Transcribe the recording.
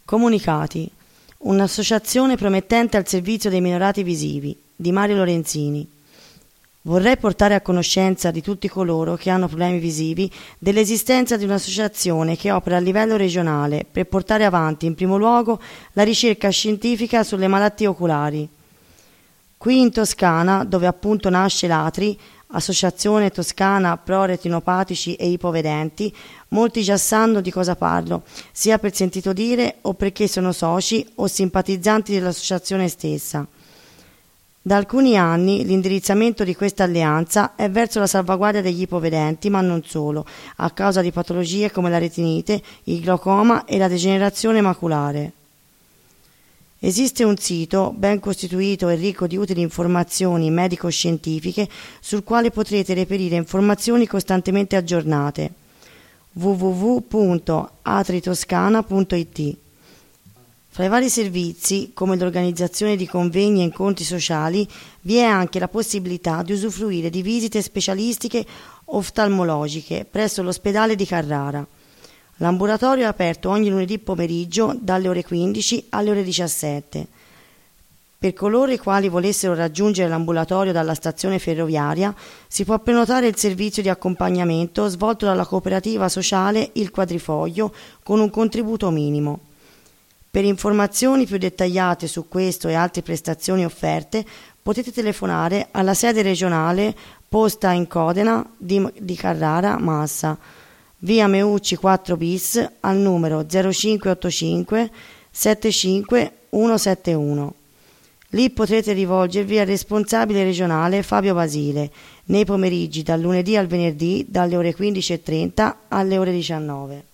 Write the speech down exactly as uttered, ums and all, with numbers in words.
Comunicati. Un'associazione promettente al servizio dei minorati visivi, di Mario Lorenzini. Vorrei portare a conoscenza di tutti coloro che hanno problemi visivi dell'esistenza di un'associazione che opera a livello regionale per portare avanti in primo luogo la ricerca scientifica sulle malattie oculari. Qui in Toscana, dove appunto nasce l'A T R I, Associazione Toscana Pro Retinopatici e Ipovedenti, molti già sanno di cosa parlo, sia per sentito dire o perché sono soci o simpatizzanti dell'associazione stessa. Da alcuni anni l'indirizzamento di questa alleanza è verso la salvaguardia degli ipovedenti, ma non solo, a causa di patologie come la retinite, il glaucoma e la degenerazione maculare. Esiste un sito ben costituito e ricco di utili informazioni medico-scientifiche sul quale potrete reperire informazioni costantemente aggiornate. w w w punto atritoscana punto i t. Fra i vari servizi, come l'organizzazione di convegni e incontri sociali, vi è anche la possibilità di usufruire di visite specialistiche oftalmologiche presso l'ospedale di Carrara. L'ambulatorio è aperto ogni lunedì pomeriggio dalle ore quindici alle ore diciassette. Per coloro i quali volessero raggiungere l'ambulatorio dalla stazione ferroviaria, si può prenotare il servizio di accompagnamento svolto dalla cooperativa sociale Il Quadrifoglio con un contributo minimo. Per informazioni più dettagliate su questo e altre prestazioni offerte, potete telefonare alla sede regionale posta in Codena di, di Carrara Massa, via Meucci quattro bis al numero zero cinque otto cinque sette cinque uno sette uno. Lì potrete rivolgervi al responsabile regionale Fabio Basile nei pomeriggi dal lunedì al venerdì dalle ore quindici e trenta alle ore diciannove.